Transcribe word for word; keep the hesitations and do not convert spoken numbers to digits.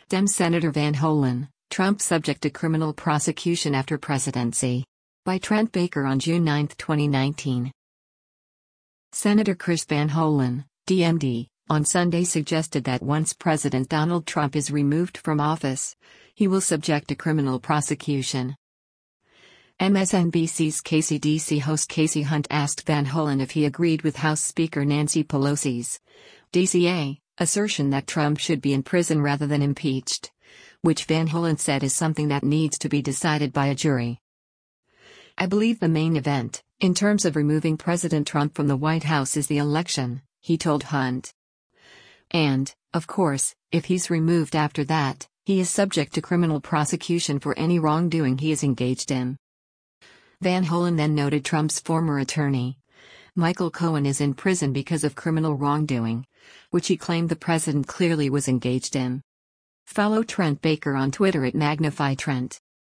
Dem Senator Van Hollen, Trump subject to criminal prosecution after presidency. By Trent Baker on June ninth, twenty nineteen. Senator Chris Van Hollen, D M D, on Sunday suggested that once President Donald Trump is removed from office, he will subject to criminal prosecution. M S N B C's Casey D C host Casey Hunt asked Van Hollen if he agreed with House Speaker Nancy Pelosi's D C A assertion that Trump should be in prison rather than impeached, which Van Hollen said is something that needs to be decided by a jury. I believe the main event, in terms of removing President Trump from the White House, is the election, he told Hunt. And, of course, if he's removed after that, he is subject to criminal prosecution for any wrongdoing he is engaged in. Van Hollen then noted Trump's former attorney, Michael Cohen, is in prison because of criminal wrongdoing, which he claimed the president clearly was engaged in. Follow Trent Baker on Twitter at Magnify Trent.